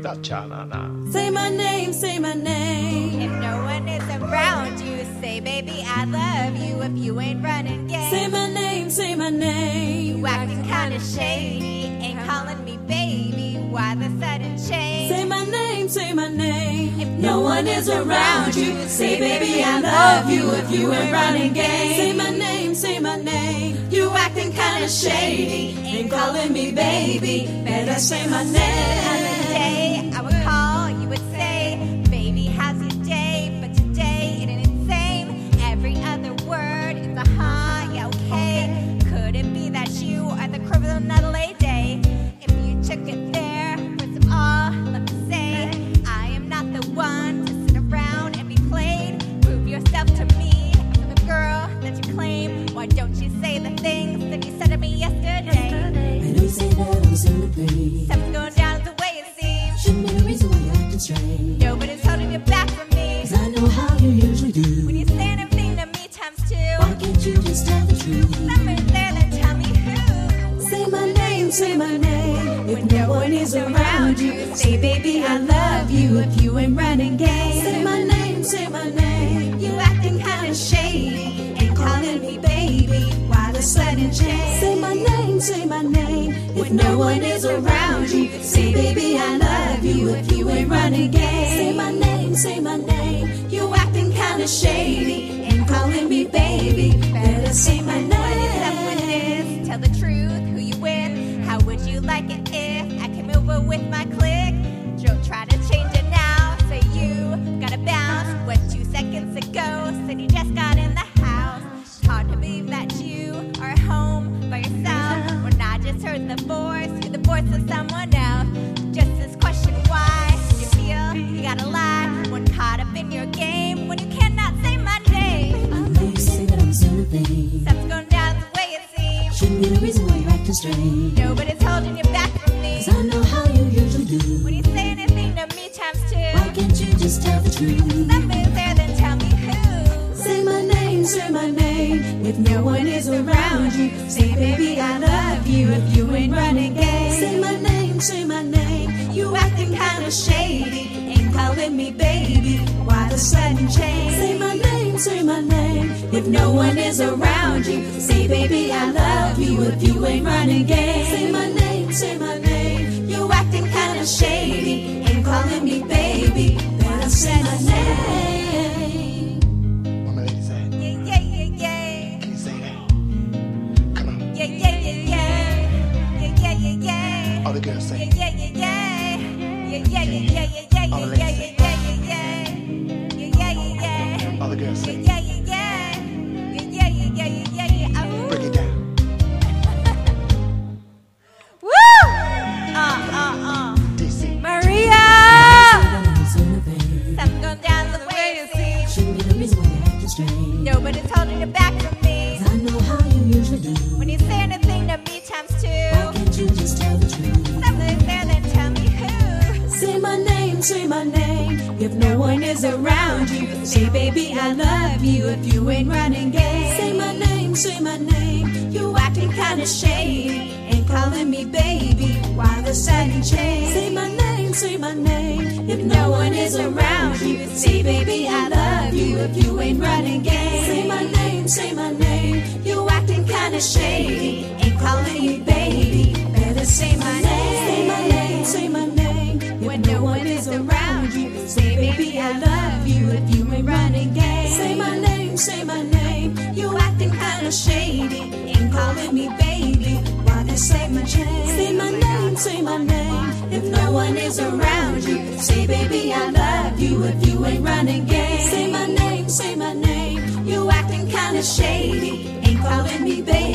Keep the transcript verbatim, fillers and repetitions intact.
that cha-na-na. Say my name, say my name. If no one is around you, say, baby, I love you. If you ain't running game, Say my name, say my name. you acting kinda shady, ain't calling me baby. Why the sudden change? Say my name, say my name. If No one is around you. Say, baby, I love you if you ain't running game. Say my name, say my name. You acting kinda shady, ain't calling me baby. Better say my Other name. day I would call, you would say, baby, how's your day? But today it ain't the same. Every other word is a huh, yeah, okay. Could it be that you are the criminal lady? If you took it there, first of all, let me say, I am not the one to sit around and be played. Prove yourself to me, I'm the girl that you claim. Why don't you say the things that you said to me yesterday? I know you say that I'm soon to play. Something's going down the way it seems. Shouldn't be the reason why you're acting strange. Nobody's holding you back from me. Cause I know how you usually do. When you say anything to me times two, Why can't you just tell the truth? somebody's there, then tell me who. Say my name, say my name. If no one is around you, say baby I love you if you ain't running game. Say my name, say my name. You acting kinda shady, ain't calling me baby. Why the sudden change? Say my name, say my name. If no one is around you, say baby I love you if you ain't running game. Say my name, say my name. You acting kinda shady, ain't calling me baby. Better say my name. What is up with this? Tell the truth, who you with? How would you like it if I came over with my clique? Don't try to change it now. Say you gotta bounce. What two seconds ago said you just got in the house. It's hard to believe that you are at home by yourself. When I just heard the voice, you're the voice of someone else. Just this question, why you feel you gotta lie when caught up in your game when you cannot say my name? I know you say that I'm soon to play. Stuff's going down the way it seems. Shouldn't be the reason why you're acting strange. Nobody's holding you back from me. Cause I know how you usually do. When you say anything to me times two, Why can't you just tell the truth? somebody's there, then tell me who. Say my name, say my name. If no one is around you, say baby I love you if you ain't running game. Say my name, say my name. You acting kinda shady, ain't calling me baby. Why the sudden change? Say my name, say my name. If no one is around you, say baby I love you if you ain't running game. Say my name, say my name. You acting kinda shady, ain't calling me baby. Better say my name. What my lady say? Yeah, yeah, yeah, yeah. Can you say that? Come on. Yeah, yeah, yeah, yeah. Yeah, yeah, yeah, yeah. All the girls Yeah, say. yeah, yeah, yeah. Yeah, yeah, yeah, yeah, yeah, yeah, All the yeah, ladies yeah, say. yeah, yeah, yeah. Yeah, yeah, yeah, yeah. All the girls Yeah, say. yeah, yeah, yeah. Yeah, yeah, yeah, yeah, yeah, yeah. Ooh. Break it down. Woo! Uh, uh, uh. D C. Maria! Something Something going down the way it seems. shouldn't be the reason why you're acting strange. Nobody's holding you back from me. I know how you usually do. When you say anything to me times Why two, can't you just tell the truth? somebody's there, then tell me who. Say my name, say my name. If no one is around you, say baby I love you if you ain't running game. Say my name, say my name. You acting kinda shady, ain't calling me baby. Why the sudden change? Say my name, say my name. If no one is around you, say baby I love you if you ain't running game. Say my name, say my name. You acting kinda shady, ain't calling me baby. Better say my name, say my name, say my name. When no one is around you, say baby I love you if you ain't running game. Say my name, say my name. You acting kinda shady, ain't calling me baby. Why they say my change? Say my name, say my name. If no one is around you, say baby I love you if you ain't running game. Say my name, say my name. You acting kinda shady, ain't calling me baby.